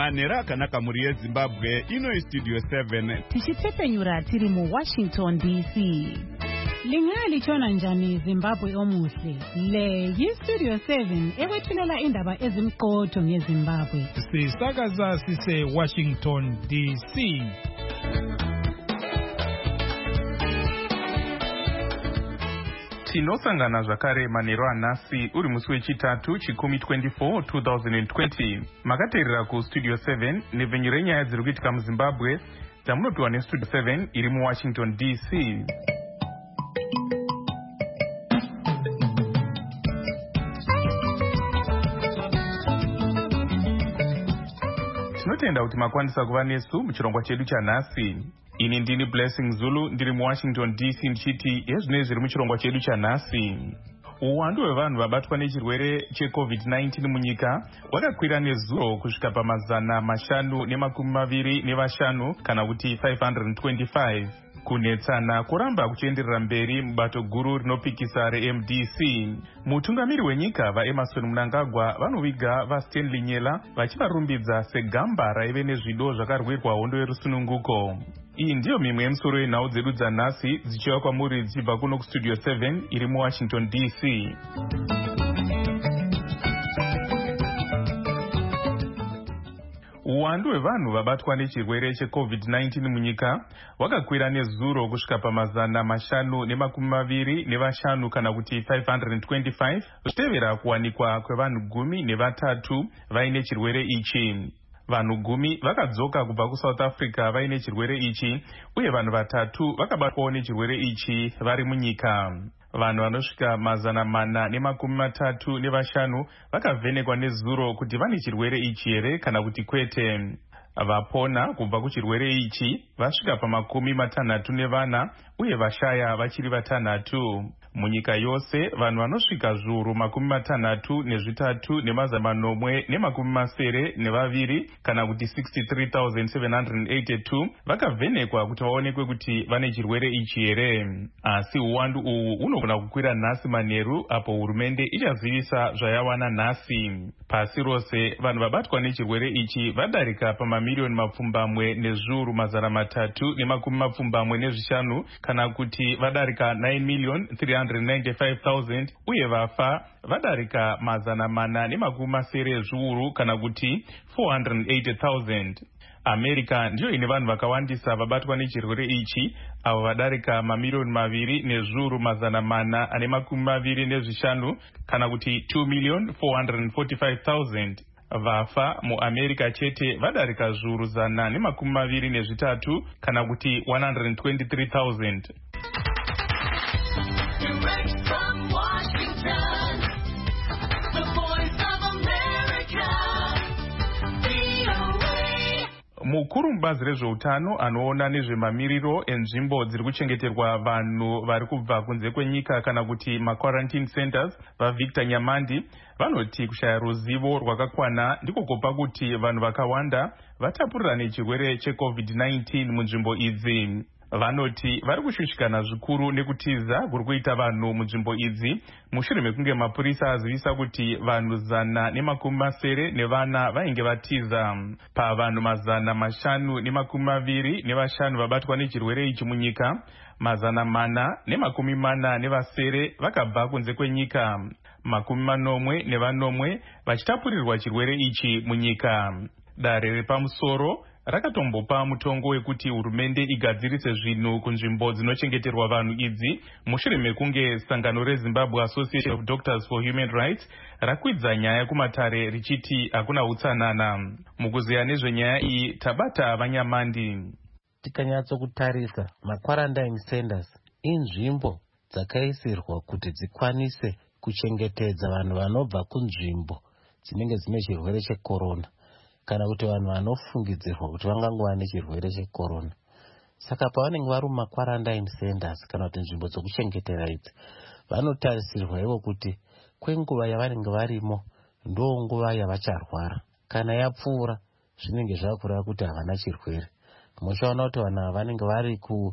Manera akanaka muri yeZimbabwe, ino iStudio 7. Tichitepenyura tiri mu Washington DC. Lingali chona njani Zimbabwe omuhle. Le yiStudio 7 ewethulela indaba ezimqotho ngeZimbabwe. Sisakaza sise Washington DC. Tinosangana zvakare manheru anhasi uri musi wechitatu chikumi 24 2020 makateerera kuStudio 7 nepfenyu renyaya dziri kuitika muZimbabwe dzamunopiwa neStudio 7 iri muWashington DC. Tinotenda kuti makwanisa kuva nesu muchirongwa chedu chanhasi. Ini ndini Blessing Zulu ndiri muWashington DC ndichiti yezvinenge zviri muchirongwa chedu chanhasi. Uwandu hwevanhu vabatwa nechirwere cheCovid-19 munyika hwakakwira nezuro kusvika pa525 kana kuti 525. Kunetsana kuramba kuchienderera mberi mubato guru rinopikisa reMDC. Mutungamiri wenyika vaEmmerson Mnangagwa vanoviga vaStanley Nyela vachivarumbidza segamba raive nezvido zvakarwirwa hondo yerusununguko. Iyi ndiyo mimwe yemusoro yenhau dzedu dzanhasi dzichiva kwamuri dzichibva kuno kuStudio 7 iri muWashington DC. Uwandu hwevanhu vabatwa nechirwere cheCovid-19 munyika hwakakwira nezuro kusvika pa525 kana kuti 525 zvichitevera kuwanikwa kwevanhu 13 vaine chirwere ichi. Vanhu 10 vakadzoka kubva kuSouth Africa vaine chirwere ichi uye vanhu 3 vakabatwawo nechirwere ichi vari munyika. Vanhu vanosvika 435 vakavhenekwa nezuro kuti vane chirwere ichi here kana kuti kwete. Vapona kubva kuchirwere ichi vasvika pa64 uye vashaya vachiri 6. Munyika yose vanhu vanosvika zviuru 33,972 kana kuti 63,782 vakavhenekwa kuti vaonekwe kuti vane chirwere ichi here. Asi uwandu uhu unogona kukwira nhasi manheru apo hurumende ichazivisa zvayawana nhasi. Pasi rose vanhu vabatwa nechirwere ichi vadarika pamamiliyoni 3,345,000 kana kuti vadarika 9,395,000 uye vafa vadarika 480 kana kuti 480,000. America ndiyo ine vanhu vakawandisa vabatwa nechirwere ichi avo vadarika 2,425,000 kana kuti 2,445,000. Vafa muAmerica chete vadarika zviuru 123 kana kuti 123,000. Mukuru mubazi rezveutano anoona nezvemamiriro enzvimbo dziri kuchengeterwa vanhu vari kubva kunze kwenyika kana kuti quarantine centers vaVictor Nyamandi vanoti kushaya ruzivo rwakakwana ndiko kupa kuti vanhu vakawanda vatapurira nechirwere cheCovid-19 munzvimbo idzi. Vanoti vari kushushikana zvikuru nekutiza kuri kuita vanhu munzvimbo idzi mushure mekunge mapurisa azivisa kuti vanhu 170 vainge vatiza. Pavanhu 525 vabatwa nechirwere ichi munyika, 440 vakabva kunze kwenyika, 40 vachitapurirwa chirwere ichi munyika. Dare repamusoro rakatombopa mutongo wekuti hurumende igadzirise zvinhu kunzvimbo dzinochengeterwa vanhu idzi mushure mekunge sangano reZimbabwe Association of Doctors for Human Rights rakwidza nyaya kumatare richiti hakuna utsanana. Mukuziya nezvenyaya iyi tabata Vanyamandi. Tikanyatsokutarisa quarantine centers inzvimbo dzakaisirwa kuti dzikwanise kuchengetedza vanhu vanobva kunzvimbo dzinenge dzine chirwere checorona kana kuti vanhu vanofungidzirwa kuti vangangova nechirwere checorona. Saka pavanenge vari mumaquarantine centers kana kuti nzvimbo dzokuchengetera idzi vanotarisirwa ivo kuti kwenguva yavanenge varimo ndo nguva yavacharwara. Kana yapfuura zvinenge zvakureva kuti havana chirwere. Muchaona kuti vanhu vanenge vari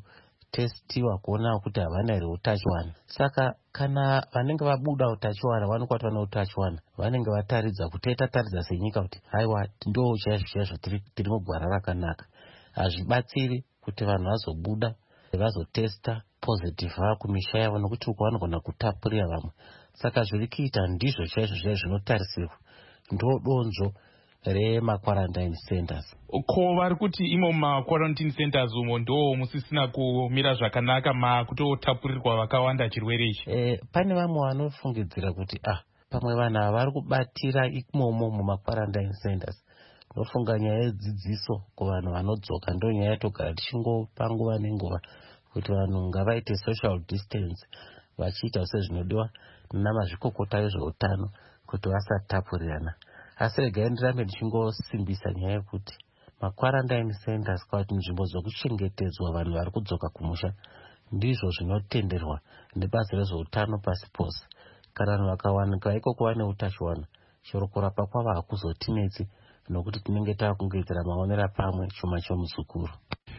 vanotestiwa kuona kuti havana here utachiwana. Saka kana vanenge vabuda utachiwana vanokwati vane utachiwana, vanenge vataridza kuti taridza senyika kuti haiwa ndo chaizvo tiri mugwara rakanaka. Hazvibatsiri kuti vanhu vazobuda vazotesta positive kumisha yavo nokuti uko vanogona kutapurira vamwe. Saka zviri kuita ndizvo chaizvo zvinotarisirwa, ndo donzvo remakwarantine centers. Ko vari kuti imo makwarantine centers umo ndo musisina kumira zvakanaka makutotapurirwa vakawanda chirwere ichi? Pane vamwe vanofungidzira kuti pamwe vanhu ava vari kubatira imomo mumakwarantine centers. Nofunga nyaya yedzidziso kuvanhu vanodzoka ndo nyaya yatogara tichingopa nguva nenguva kuti vanhu ngavaite social distance, vachiita sezvinodiwa namazvikokota vezveutano kuti vasatapurirana. Asi regai ndirambe ndichingosimbisa nyaya yekuti makwarantine centers kana kuti nzvimbo dzokuchengetedzwa vanhu vari kudzoka kumusha ndizvo zvinotenderwa nebazi rezveutano pasi pose. Kana vanhu vakawanikwa ikoko vane utachiwana, chero kurapa kwavo hakuzotinetsi nokuti tinenge takungoitira maonera pamwe chuma chomuzukuru.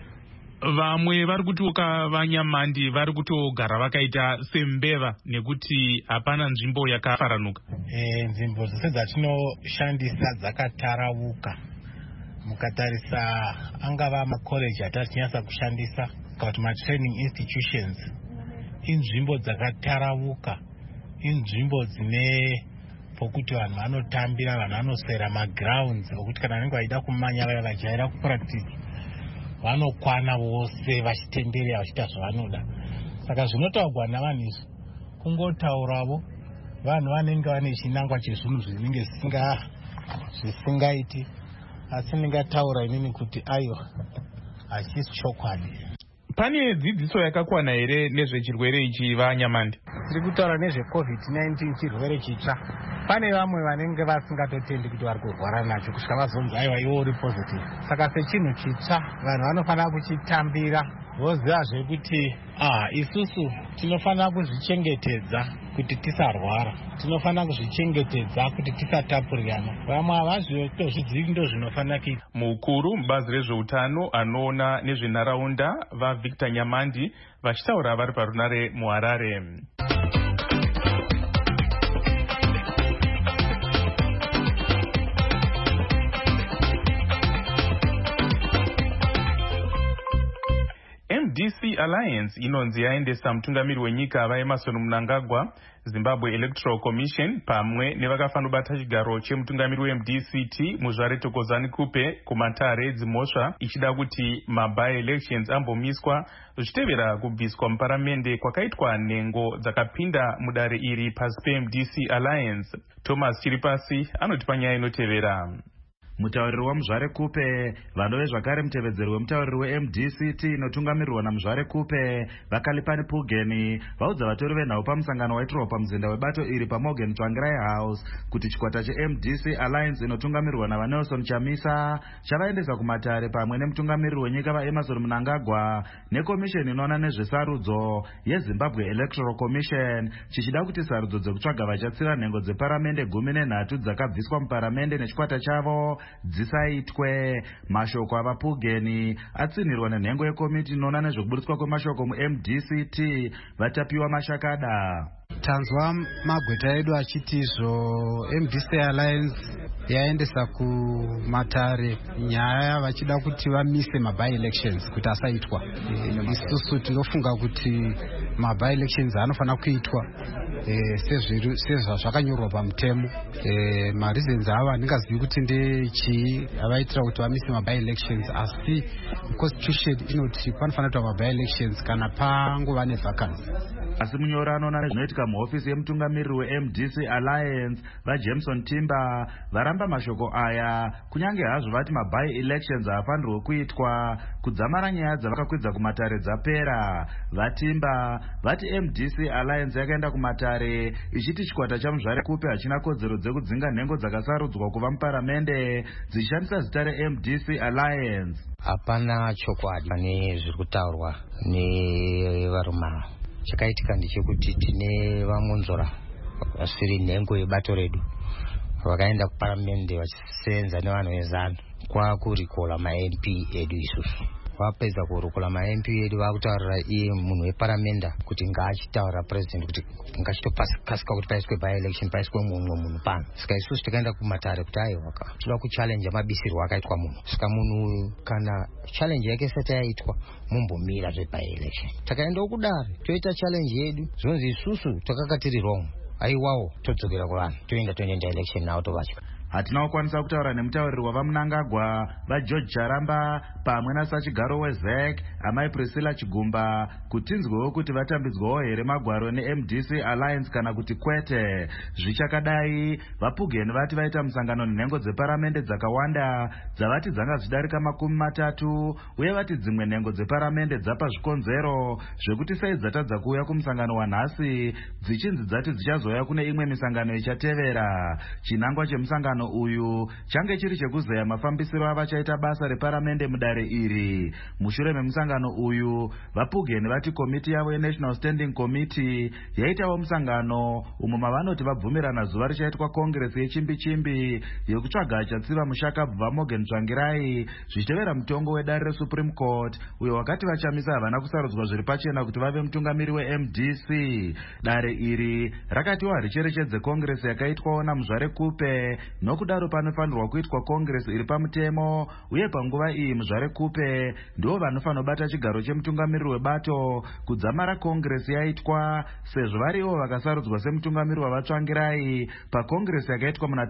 Vamwe vari kutoka vaNyamandi vari kutogara vakaita sembeva nekuti hapana nzvimbo yakafaranuka. Nzvimbo dzose dzatinoshandisa dzakatarauka. Mukatarisa angava makoreji atatinyasa kushandisa kana kuti matraining institutions, inzvimbo dzakatarauka, inzvimbo dzine pokuti vanhu vanotambira, vanhu vanoswera magrounds okuti kana vanenge vaida kumanya vaya vajaira kupractice vanokwana vose vachitenderera vachiita zvavanoda. Saka zvinotaurwa navanhu izvi kungotauravo vanhu vanenge vane chinangwa chezvinhu zvinenge zvisingaiti, asi ndingataura inini kuti aiwa hachisi chokwadi. Pane dzidziso yakakwana here nezvechirwere ichi vaNyamandi? Tiri kutaura nezveCovid-19 chirwere chitsva. Pane vamwe vanenge vasingatotendi kuti vari kurwara nacho kusvika vazonzi aiwa iwo uri positive. Saka sechinhu chitsva vanhu vanofanira kuchitambira voziva zvekuti isusu tinofanira kuzvichengetedza kuti tisarwara, tinofanira kuzvichengetedza kuti tisatapurirana. Vamwe havazvitozvizivi ndo zvinofanira kuita. Mukuru mubazi rezveutano anoona nezvenharaunda vaVictor Nyamandi vachitaura vari parunare muHarare. MDC Alliance inonzi yaendesa mutungamiri wenyika vaEmmerson Mnangagwa Zimbabwe Electoral Commission pamwe nevakafanobata chigaro chemutungamiri weMDCT muzvare Thokozani Kupe kumatare dzimhosva ichida kuti by-elections ambomiswa zvichitevera kubviswa muparamende kwakaitwa nhengo dzakapinda mudare iri pasi peMDC Alliance. Thomas Chiripasi anoti panyaya inotevera. Mutauriri waMuzvare Kupe vanove zvakare mutevedzeri wemutauriri weMDCT inotungamirirwa naMuzvare Kupe vaKalipani Pugeni vaudza vatori venhau pamusangano waitirwa pamuzinda webato iri paMorgan Tsvangirai House kuti chikwata cheMDC Alliance inotungamirirwa navaNelson Chamisa chavaendesa kumatare pamwe nemutungamiriri wenyika vaEmmerson Mnangagwa nekomisheni inoona nezvesarudzo yeZimbabwe Electoral Commission chichida kuti sarudzo dzekutsvaga vachatsira nhengo dzeparamende 13 dzakabviswa muparamende nechikwata chavo dzisaitwe. Mashoko avaPugeni atsinirwa nenhengo yekomiti inoona nezvekuburitswa kwemashoko muMDCT vatapiwa mashakada. Tanzwa magweta edu achiti izvo MDC Alliance yaendesa kumatare nyaya vachida kuti vamise by-elections kuti asaitwa. Isusu tinofunga kuti by-elections anofanira kuitwa sezvazvakanyorwa pamutemo. Mareasons ava ndingazivi kuti ndechii avaitira kuti vamise by-elections, asi constitution inoti panofanira kuitwa by-elections kana pangova nevacancy. Asi munyori anoona nezvinoitika muhofisi yemutungamiriri weMDC Alliance vaJameson Timber varamba mashoko aya kunyange hazvo vati by-elections haafanirwe kuitwa kudzamara nyaya dzavakakwidza kumatare dzapera. VaTimber vati MDC Alliance yakaenda kumatare ichiti chikwata chaMuzvare Kupe hachina kodzero dzekudzinga nhengo dzakasarudzwa kuva muparamende dzichishandisa zita reMDC Alliance. Hapana chokwadi pane zviri kutaurwa nevaruma. Chakaitika ndechekuti tine vamunzora vasiri nhengo yebato redu vakaenda kuparamende vachisenza nevanhu vezano kwakurikola maMP edu isusu. vapedza kurukura maMP edu vakutaurira iye munhu weparamenda kuti ngaachitaurira president kuti ngachitokasika kuti paiswe by-election paiswe mumwe munhu pano. Saka isusu tikaenda kumatare kuti aiwa toda kuchallenge mabisirwo akaitwa munhu. Saka munhu kana challenge yake isati yaitwa mumbomira zve-by-election. Takaendawo kudare toita challenge yedu zvonzi isusu takanga tiri wrong. Aiwawo todzokera kuvanhu toenda election nawo tovatya. Hatina kukwanisa kutaura nemutauriri wavaMnangagwa vaGeorge Charamba pamwe nasachigaro weZEC amai Priscilla Chigumba kuti tinzwewo kuti vatambidzwawo here magwaro neMDC Alliance kana kuti kwete. Zvichakadai vaPugeni vati vaita musangano nenhengo dzeparamende dzakawanda dzavati dzanga zvidarika 30 uye vati dzimwe nhengo dzeparamende dzapa zvikonzero zvekuti sai dzatadza kuuya kumusangano wanhasi dzichinzi dzati dzichazoya kune imwe misangano ichatevera. Chinangwa chemusangano uyu change chiri chekuzeya mafambisiro avachaita basa reparamende mudare iri. Mushure memusangano uyu vaPugeni vati komiti yavo yeNational Standing Committee yaitawo musangano umo mavanoti vabvumirana zuva richaitwa kongresi yechimbi-chimbi yekutsvaga achatsiva mushakabva Morgan Tsvangirai zvichitevera mutongo wedare reSupreme Court uyo wakati vachamisa havana kusarudzwa zviri pachena kuti vave mutungamiri weMDC. Dare iri rakatiwo haricherechedze kongresi yakaitwawo naMuzvare Kupe nokudaro panofanirwa kuitwa kongresi iri pamutemo uye panguva iyi Muzvare Kupe ndivo vanofanobata chigaro chemutungamiriri webato kudzamara kongresi yaitwa sezvo varivo vakasarudzwa semutungamiriri wavaTsvangirai pakongresi yakaitwa muna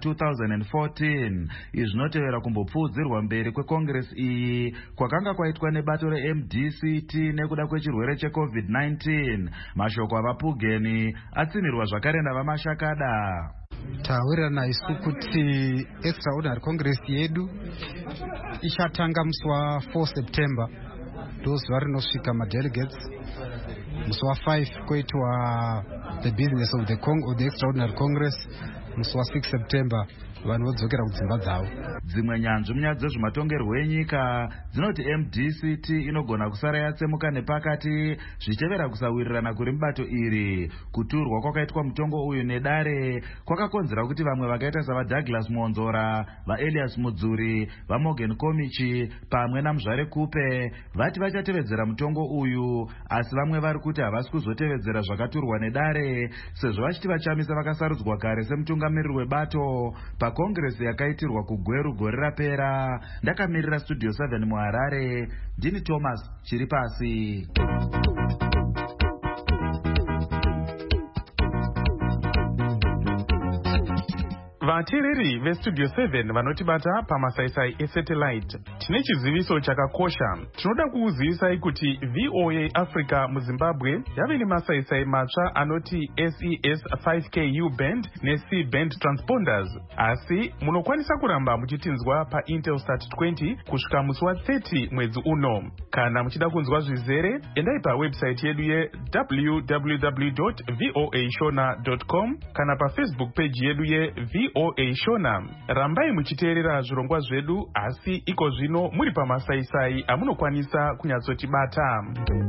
2014. Izvi zvinotevera kumbopfuudzirwa mberi kwekongresi iyi kwakanga kwaitwa nebato reMDCT nekuda kwechirwere cheCovid-19. Mashoko avaPugeni atsimirwa zvakare navaMashakada. Tawirirana isu kuti extraordinary congress yedu ichatanga musi wa4 September ndozuva rinosvika madelegates. Musi wa5 koitwa the business of the extraordinary congress. Musi wa6 September vanhu vodzokera kudzimba dzavo. Dzimwe nyanzvi munyaya dzezvematongerwo enyika dzinoti MDCT inogona kusara yatsemuka nepakati zvichitevera kusawirirana kuri mubato iri. Kuturwa kwakaitwa mutongo uyu nedare kwakakonzera kuti vamwe vakaita savaDouglas Muonzora, vaElias Mudzuri, vaMorgan Komichi pamwe naMuzvare Kupe vati vachatevedzera mutongo uyu, asi vamwe vari kuti havasi kuzotevedzera zvakaturwa nedare sezvo vachiti vachamisa vakasarudzwa kare semutungamiriri webato pakongresi yakaitirwa kuGweru gore rapera. Ndakamirira Studio 7 muHarare, ndini Thomas Chiripasi. Vateereri veStudio 7 vanotibata pamasaisai esatellite, tine chiziviso chakakosha. Tinoda kukuzivisai kuti VOA Africa muZimbabwe yave nemasaisai matsva anoti SES 5K U-band neC band transponders, asi munokwanisa kuramba muchitinzwa paIntelsat 20 kusvika musi wa30 mwedzi uno. Kana muchida kunzwa zvizere, endai pawebsite yedu ye www.voashona.com kana paFacebook page yedu ye VOA Shona. Rambai muchiteerera zvirongwa zvedu, asi iko zvino muri pamasaisai amunokwanisa kunyatsotibata.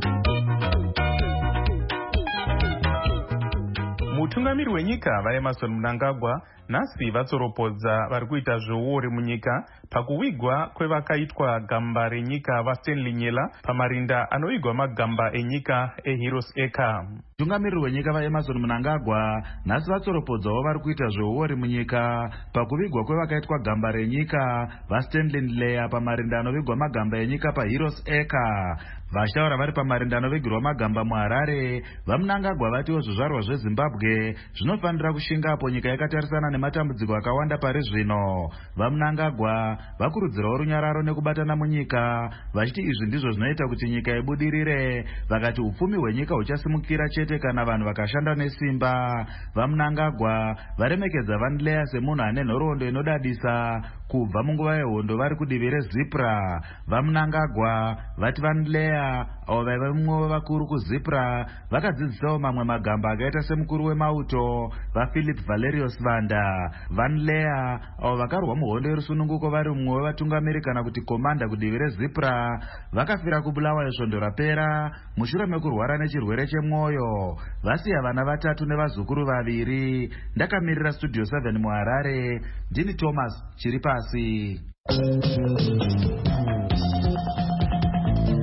Mutungamiri wenyika vaEmmerson Mnangagwa nhasi vatsoropodza vari kuita zveuori munyika pakuvigwa kwevakaitwa gamba renyika vaStanley Nyela pamarinda anovigwa magamba enyika eHeroes Acre. Mutungamiriri wenyika vaEmmerson Mnangagwa nhasi vatsoropodzawo vari kuita zveuori munyika pakuvigwa kwevakaitwa gamba renyika vaStanley Nyela pamarinda anovigwa magamba enyika paHeroes Acre. Vachitaura vari pamarinda anovigirwa magamba muHarare, vaMnangagwa vatiwo zvizvarwa zveZimbabwe zvinofanira kushingapo nyika yakatarisana nematambudziko akawanda pari zvino. VaMnangagwa vakurudzirawo runyararo nekubatana munyika, vachiti izvi ndizvo zvinoita kuti nyika ibudirire. Vakati upfumi hwenyika huchasimukira chete kana vanhu vakashanda nesimba. VaMnangagwa varemekedza Van semunhu ane nhoroondo inodadisa kubva munguva yehondo vari kudivi reZipra. VaMnangagwa vati Van avo vaiva mumwe wevakuru kuZipra vakadzidzisawo mamwe magamba akaita semukuru wemauto vaPhilip Valerius Vanda. Van avo vakarwa muhondo yerusununguko vari mumwe wevatungamiri kana kuti komanda kudivi reZipra vakafira kubulawayo svondo rapera mushure mekurwara nechirwere chemwoyo. Vasiya vana 3 nevazukuru 2. Ndakamirira Studio 7 muHarare, ndini Thomas Chiripasi.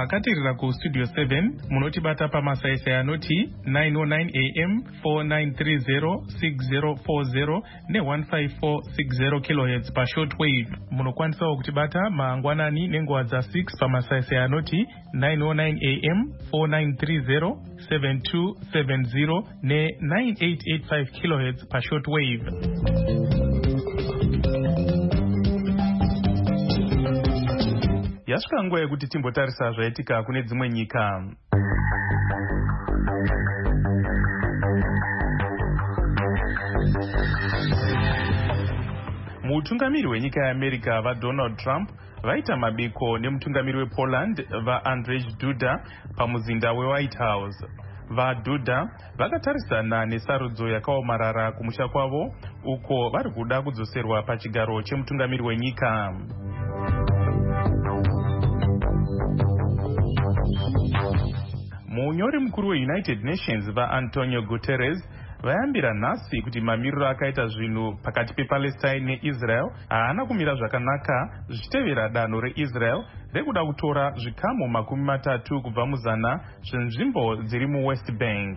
makatirira kustudio 7 munotibata pamasaisai anoti 909 am 4930 6040 ne15460 kHz pashortwave. Munokwanisawo kutibata mangwanani nenguva dza6 pamasaisai anoti 909 am 4930 7270 ne9885 kHz pashortwave. Yasvika nguva yekuti timbotarisa zvaitika kune dzimwe nyika. Mutungamiri wenyika yeAmerica vaDonald Trump vaita mabiko nemutungamiri wePoland vaAndrzej Duda pamuzinda weWhite House. VaDuda vakatarisana nesarudzo yakaomarara kumusha kwavo uko vari kuda kudzoserwa pachigaro chemutungamiri wenyika. Munyori mukuru weUnited Nations vaAntonio Guterres vayambira nhasi kuti mamiriro akaita zvinhu pakati pePalestine neIsrael haana kumira zvakanaka zvichitevera danho reIsrael rekuda kutora zvikamu 30 kubva muzana zvenzvimbo dziri muWest Bank.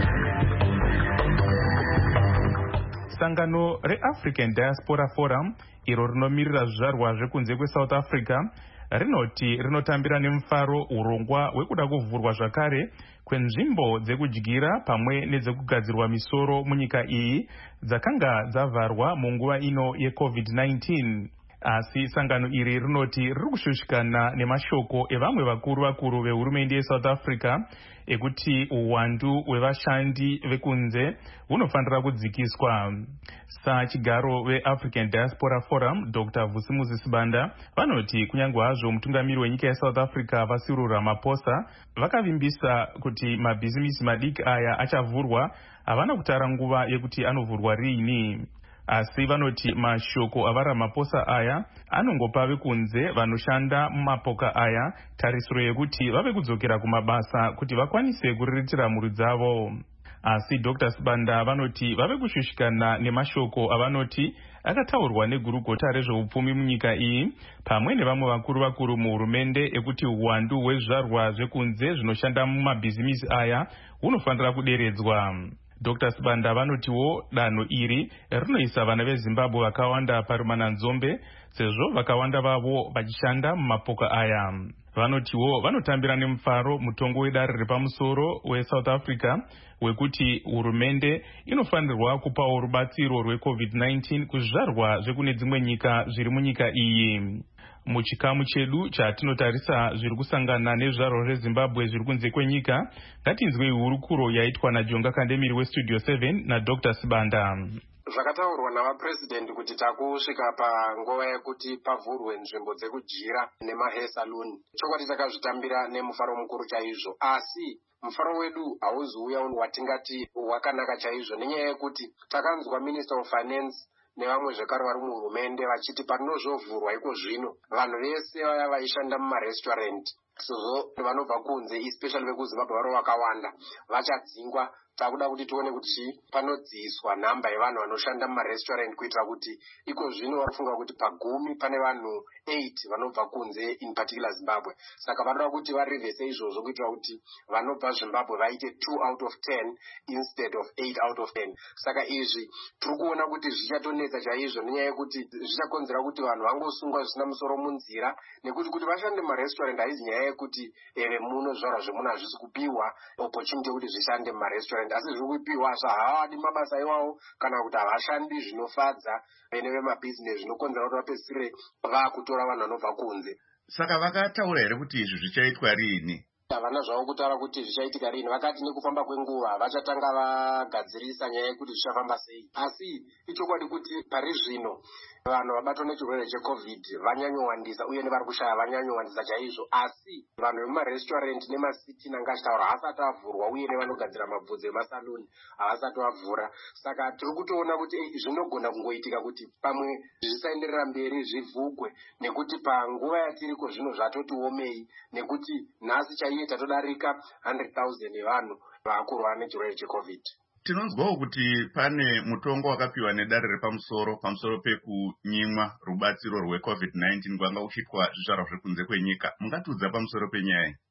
Sangano reAfrican Diaspora Forum iro rinomirira zvizvarwa zvekunze kweSouth Africa rinoti rinotambira nemufaro urongwa hwekuda kuvhurwa zvakare kwenzvimbo dzekudyira pamwe nedzekugadzirwa misoro munyika iyi dzakanga dzavharwa munguva ino yeCovid-19. Asi sangano iri rinoti riri kushushikana nemashoko evamwe vakuru vehurumende yeSouth Africa ekuti uwandu hwevashandi vekunze hunofanira kudzikiswa. Sachigaro veAfrican Diaspora Forum Dr. Vusimuzi Sibanda vanoti kunyange hazvo mutungamiri wenyika yeSouth Africa Cyril Ramaphosa vakavimbisa kuti mabhizimisi madiki aya achavhurwa, havana kutara nguva yekuti anovhurwa riini. Asi vanoti mashoko avaRamaphosa aya anongopa vekunze vanoshanda mumapoka aya tarisiro yekuti vave kudzokera kumabasa kuti vakwanise kuriritira mhuri dzavo. Asi Dr. Sibanda vanoti vave kushushikana nemashoko avanoti akataurwa negurugota rezveupfumi munyika iyi pamwe nevamwe vakuru muhurumende ekuti uwandu hwezvizvarwa zvekunze zvinoshanda mumabhizimisi aya hunofanira kuderedzwa. Dr. Sibanda vanotiwo danho iri rinoisa vana veZimbabwe vakawanda parumananzombe sezvo vakawanda vavo vachishanda mumapoka aya. Vanotiwo vanotambira nemufaro mutongo wedare repamusoro weSouth Africa wekuti hurumende inofanirwa kupawo rubatsiro rweCovid-19 kuzvizvarwa zvekune dzimwe nyika zviri munyika iyi. Muchikamu chedu chatinotarisa zviri kusangana nezvizvarwa zveZimbabwe zviri kunze kwenyika, ngatinzwei hurukuro yaitwa naJonga Kandemiri weStudio 7 naDr. Sibanda. Zvakataurwa navapresident kuti takusvika panguva yekuti pavhurwe nzvimbo dzekudyira nemahair salon. Chokwadi takazvitambira nemufaro mukuru chaizvo, asi mufaro wedu hauzouya watingati wakanaka chaizvo nenyaya yekuti takanzwa Minister of Finance nevamwe zvekare vari muhurumende vachiti parinozvovhurwa iko zvino vanhu vese vaya vaishanda mumarestaurant sezvo vanobva kunze especially vekuZimbabwe vari vakawanda vachadzingwa. Takuda kuti tione kuti panodziiswa nhamba yevanhu vanoshanda mumarestaurant kuitira kuti iko zvino vafunga kuti pagumi pane vanhu 8 vanobva kunze in particular Zimbabwe. Saka vanoda kuti varivhese izvozvo kuitira kuti vanobva Zimbabwe vaite 2 out of 10 instead of 8 out of 10. Saka izvi tiri kuona kuti zvichatonetsa chaizvo nenyaya yekuti zvichakonzera kuti vanhu vangosungwa zvisina musoro munzira, nekuti vashande mumarestaurant haizi nyaya yekuti muno zvara zvemunhu hazvisi kupiwa opportunity yekuti zvishande mumarestaurant, asi zviri kupiwa zvahawadi mabasa iwawo kana kuti havashandi zvinofadza vene vemabhizinesi zvinokonzera kuti vapedzisire vakutora vanhu vanobva kunze. Saka vakataura here kuti izvi zvichaitwa riini? Havana zvavo kutaura kuti zvichaitika riini. Vakati nekufamba kwenguva vachatanga vagadzirisa nyaya yekuti zvichafamba sei. Asi ichokwadi kuti pari zvino vanhu vabatwa nechirwere cheCovid vanyanyowandisa uye nevari kushaya vanyanyowandisa chaizvo, asi vanhu vemumarestaurant nemasiti nanga achitaura haasati avhurwa uye nevanogadzira mabvudzi emasaloni havasati vavhura. Saka tiri kutoona kuti zvinogona kungoitika kuti pamwe zvisaenderera mberi zvivhugwe, nekuti panguva yatiriko zvino zvatoti omei, nekuti nhasi chaiye tatodarika 100,000 yevanhu vakurwara nechirwere cheCovid. Tinonzwawo kuti pane mutongo wakapiwa nedare repamusoro pamusoro pekunyimwa rubatsiro rweCovid-19 kwanga uchitwa zvizvarwa zvekunze kwenyika. Mungatiudza pamusoro penyaya?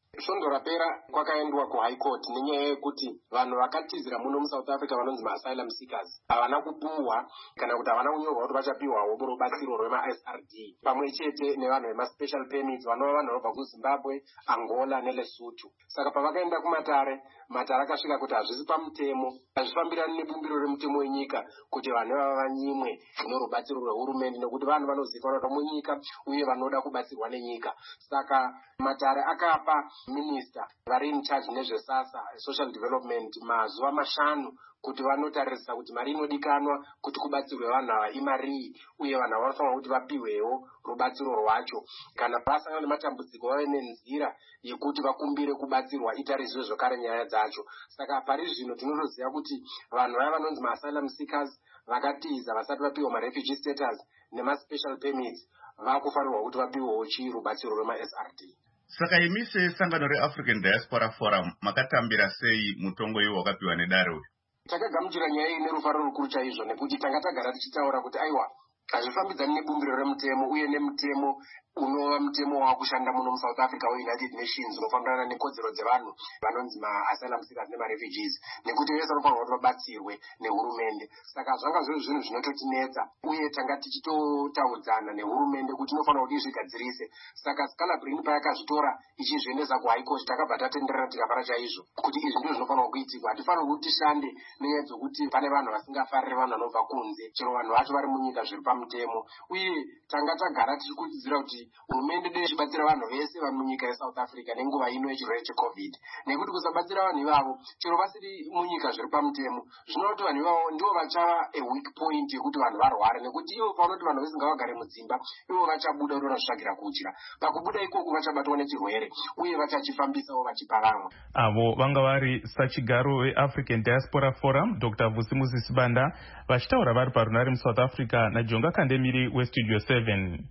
Svondo rapera kwakaendwa kuhigh court nenyaya yekuti vanhu vakatizira muno muSouth Africa vanonzi maasylum seekers havana kupuhwa kana kuti havana kunyorwa kuti vachapiwawo rubatsiro rwema-SRD pamwe chete nevanhu vemaspecial permits vanova vanhu vanobva kuZimbabwe, Angola neLesotho. Saka pavakaenda kumatare, matare akasvika kuti hazvisi pamutemo, hazvifambirani nebumbiro remutemo wenyika kuti vanhu vava vanyimwe norubatsiro rwehurumende nekuti vanhu vanozivikanwa kuti munyika uye vanoda kubatsirwa nenyika. Saka matare akapa minister vari in charge nezvesasa social development mazuva 5 kuti vanotarisa kuti mari inodikanwa kuti kubatsirwe vanhu ava imari uye vanhu ava vanofanira kuti vapiwewo rubatsiro rwacho. Kana vasangana nematambudziko vave nenzira yekuti vakumbire kubatsirwa itariswe zvakare nyaya dzacho. Saka pari zvino tinotoziva kuti vanhu vaya vanonzi maasylum seekers vakatiza vasati vapiwa marefugee status nemaspecial permits vakufanirwa kuti vapiwewo rubatsiro rwema-SRD. Saka imi sesangano reAfrican Diaspora Forum makatambira sei mutongo iwo wakapiwa nedare uyu? Takagamuchira nyaya iyi nerufaro rukuru chaizvo nekuti tanga tagara tichitaura kuti aiwa hazvifambidzani nebumbiro remutemo uye nemutemo unova mutemo wakushanda muno muSouth Africa weUnited Nations unofambirana nekodzero dzevanhu vanonzi maasylum seekers nemarefugees nekuti vese vanofanirwa kuti vabatsirwe nehurumende. Saka zvanga zviri zvinhu zvinototinetsa uye tanga tichitotaudzana nehurumende kuti inofanira kuti izvigadzirise. Saka Scalabrini payakazvitora ichizviendesa kuhigh court takabva tatenderera tikafara chaizvo kuti izvi ndizvo zvinofanirwa kuitika. Hatifanirwi kuti tishande nenyaya dzokuti pane vanhu vasingafariri vanhu vanobva kunze chero vanhu vacho vari munyika zviri pamutemo. Uye tanga tagara tichikurudzira kuti hurumende dei ichibatsira vanhu vese vari munyika yeSouth Africa nenguva ino yechirwere cheCovid, nekuti kusabatsira vanhu ivavo chero vasiri munyika zviri pamutemo zvinova kuti vanhu ivavo ndivo vachava a weak point yekuti vanhu varware, nekuti ivo pavanoti vanhu vese ngavagare mudzimba ivo vachabuda kuti vanozvitsvagira kudya. Pakubuda ikoko vachabatwa nechirwere uye vachachifambisawo vachipa vamwe. Avo vanga vari sachigaro weAfrican Diaspora Forum Dr. Vusimuzi Sibanda vachitaura vari parunare muSouth Africa naJonga Kandemiri weStudio 7.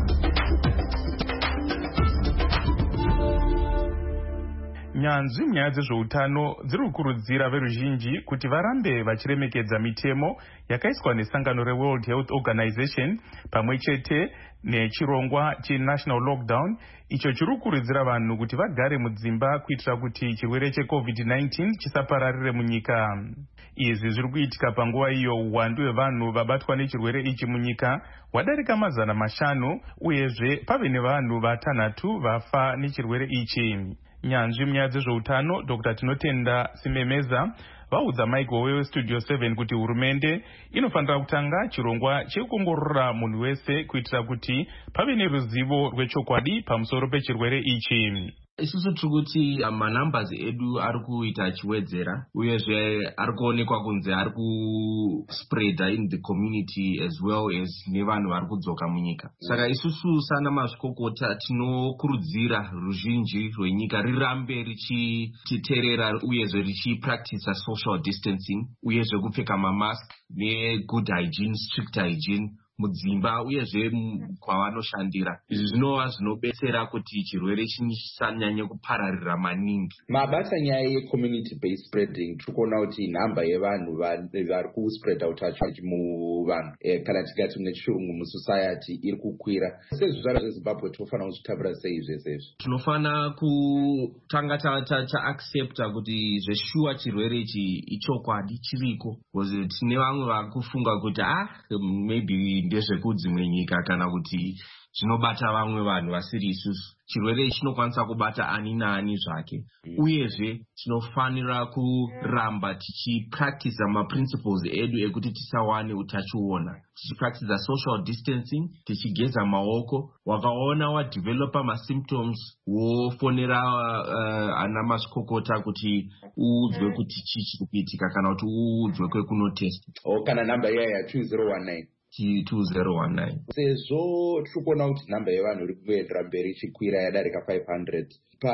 Nyanzvi munyaya dzezveutano dziri kukurudzira veruzhinji kuti varambe vachiremekedza mitemo yakaiswa nesangano reWorld Health Organization pamwe chete nechirongwa chenational lockdown icho chiri kukurudzira vanhu kuti vagare mudzimba kuitira kuti chirwere cheCovid-19 chisapararire munyika. Izvi zviri kuitika panguva iyo uwandu hwevanhu vabatwa nechirwere ichi munyika hwadarika 500 uyezve pave nevanhu 6 vafa nechirwere ichi. Nyanzvi munyaya dzezveutano Dr. Tinotenda Simemeza vaudza Mike weStudio 7 kuti hurumende inofanira kutanga chirongwa chekuongorora munhu wese kuitira kuti pave neruzivo rwechokwadi pamusoro pechirwere ichi. Isusu tiri kuti manambers edu ari kuita achiwedzera uyezve ari kuonekwa kunze ari kuspreada in the community as well as nevanhu vari kudzoka munyika. Saka isusu sana mazvikokota tinokurudzira ruzhinji rwenyika rirambe richiteerera uyezve richipractice social distancing uyezve kupfeka mamask negood hygiene, strict hygiene mudzimba uyezve kwavanoshandira. Izvi zvinova zvinobetsera kuti chirwere chisanyanye kupararira maningi. Mabasa nyaya ye-community based spreading tiri kuona kuti nhamba yevanhu vari kuspreada utachiona muvanhu kana tikati nechirungu musociety iri kukwira. Sezvizvarwa zveZimbabwe tinofanira kuzvitabura sei zvese izvi? Tinofanira kutanga taaccepta kuti zveshuwa chirwere ichi ichokwadi chiriko. Tine vamwe vari kufunga kuti maybe ndezvekudzimwe nyika kana kuti zvinobata vamwe vanhu vasiri isusu. Chirwere ichi chinokwanisa kubata ani naani zvake. Uyezve tinofanira kuramba tichipractice maprinciples edu ekuti tisawane utachiona. Tichipractice social distancing, tichigeza maoko. Wakaona wadevelopa masymptoms wofonera ana mazvikokota kuti uudzwe kuti chii chiri kuitika kana kuti uudzwe kwekunotest. Kana namba iya 2019 2019. Sezvo tiri kuona kuti nhamba yevanhu iri kuendera mberi ichikwira yadarika 500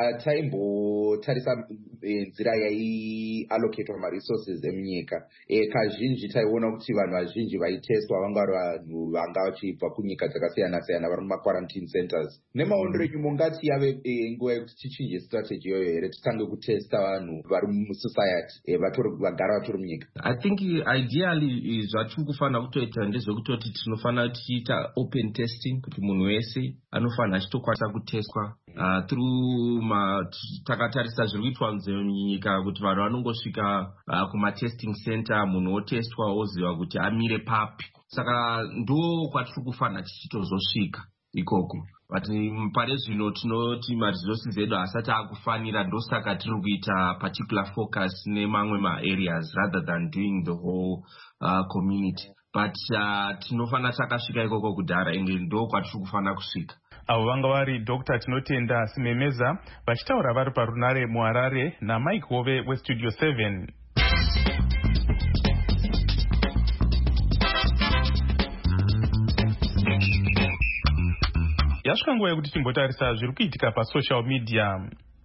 pataimbotarisa nzira yaiallocatwa maresources emunyika. Kazhinji taiona kuti vanhu vazhinji vaitestwa vanga vari vanhu vanga vachibva kunyika dzakasiyana-siyana vari mumaquarantine centers. Nemaondero enyu mungati yave nguva yekuti tichinje strategy iyoyo here, titange kutesta vanhu vari musociety vagara vatori munyika? I think ideally zvatiri kufanira kutoita ndezvekutoti tinofanira tichiita open testing kuti munhu wese anofanira achitokwanisa kutestwa takatarisa zviri kuitwa munyika kuti vanhu vanongosvika kumatesting center, munhu otestwa oziva kuti amire papi. Saka ndo kwatiri kufanira tichitozosvika ikoko. But pane zvino tinoti maresources edu asati akufanira, ndosaka tiri kuita particular focus nemamwe maareas rather than doing the whole community. But tinofanira takasvika ikoko kudhara, ende ndo kwatiri kufanira kusvika. Avo vanga vari Dr. Tinotenda Simemeza vachitaura vari parunare muHarare naMike Hove weStudio 7. Yasvika nguva yekuti timbotarisa zviri kuitika pasocial media.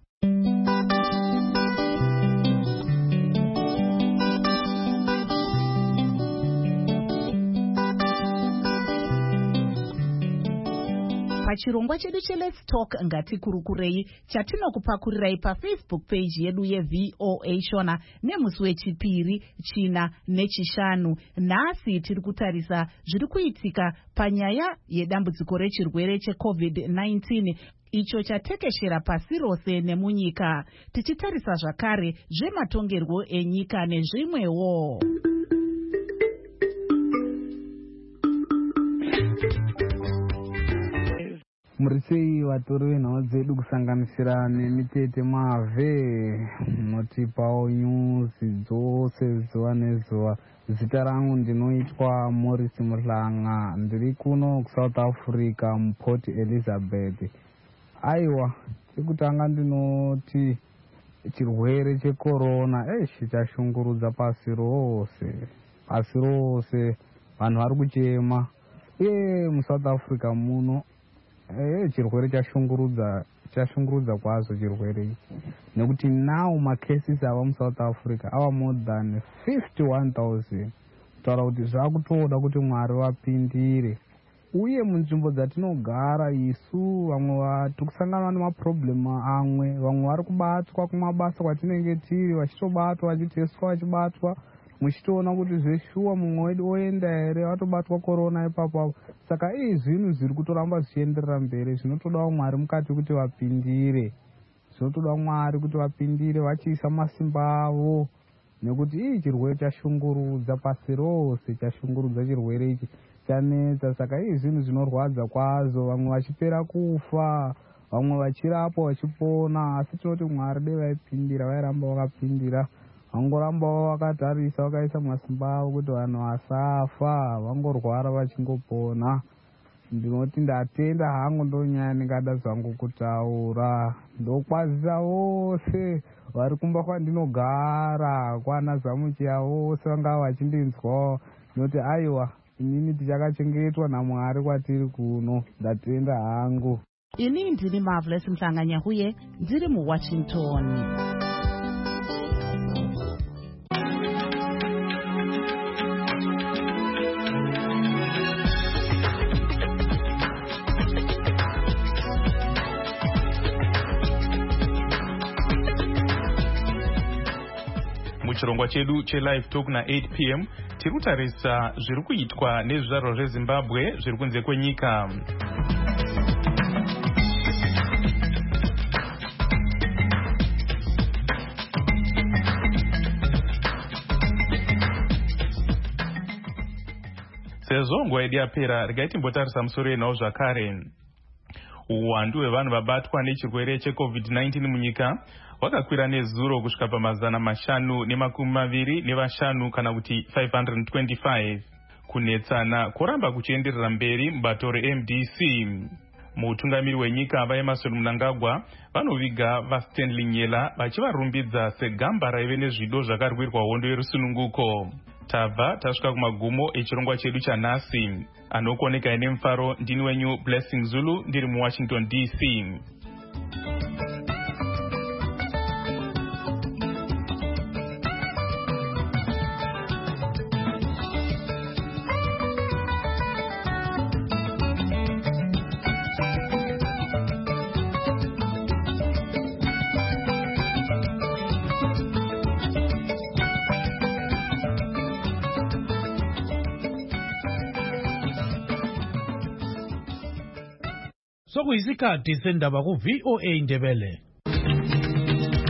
Pachirongwa chedu cheLet's Talk ngatikurukurei chatinokupakurirai paFacebook page yedu yeVOA Shona nemusi wechipiri, china nechishanu. Nhasi tiri kutarisa zviri kuitika panyaya yedambudziko rechirwere cheCovid-19 icho chatekeshera pasi rose nemunyika, tichitarisa zvakare zvematongerwo enyika nezvimwewo. Muri sei vatori venhau dzedu kusanganisira nemitete mave munotipawo nyuzi dzose zuva nezuva. Zita rangu ndinoitwa Morris Muhlanga, ndiri kuno kuSouth Africa muPort Elizabeth. Aiwa, chekutanga ndinoti chirwere checorona chashungurudza pasi rose. Vanhu vari kuchema. MuSouth Africa muno chirwere chashungurudza kwazvo chirwere ichi, nekuti now macases ava muSouth Africa ava more than 51,000. Taura kuti zvakutoda kuti Mwari vapindire. Uye munzvimbo dzatinogara isu vamwe tikusangana nemaproblem amwe, vamwe vari kubatwa kumabasa kwatinenge tiri, vachitobatwa vachiteswa vachibatwa, muchitoona kuti zveshuwa mumwe wedu oenda here watobatwa corona ipapo. Saka zvinhu zviri kutoramba zvichienderera mberi, zvinotodawo Mwari mukati kuti vapindire, vachiisa masimba avo, nekuti chirwere chashungurudza pasi rose, chashungurudza chirwere ichi chanetsa. Saka zvinhu zvinorwadza kwazvo, vamwe vachipera kufa, vamwe vachirapwa vachipona. Asi tinoti Mwari dei vaipindira, vairamba vakapindira, vangoramba vakatarisa vakaisa masimba avo kuti vanhu vasafa, vangorwara vachingopona. Ndinoti ndatenda hangu, ndonyaya ndingada zvangu kutaura. Ndokwazisa vose vari kumba kwandinogara, kwana Zamuchiya vose vanga vachindinzwawo. Ndinoti aiwa, inini tichakachengetwa naMwari kwatiri kuno, ndatenda hangu. Ini ndini Marvelous Mhlanganyahuye, ndiri muWashington. Muchirongwa chedu cheLive Talk na8 p.m. tiri kutarisa zviri kuitwa nezvizvarwa zveZimbabwe zviri kunze kwenyika. Sezvo nguva yedu yapera, regai timbotarisa musoro yenhau zvakare. Uwandu hwevanhu vabatwa nechirwere cheCovid-19 munyika hwakakwira nezuro kusvika pa525 kana kuti 525. Kunetsana koramba kuchienderera mberi mubato reMDC. Mutungamiri wenyika vaEmmerson Mnangagwa vanoviga vaStanley Nyela vachivarumbidza segamba raive nezvido zvakarwirwa hondo yerusununguko. Tabva tasvika kumagumo echirongwa chedu chanhasi. Anokuoneka nemufaro ndini wenyu Blessing Zulu, ndiri muWashington DC. sokuyisikhathi sendaba ku-VOA Ndebele.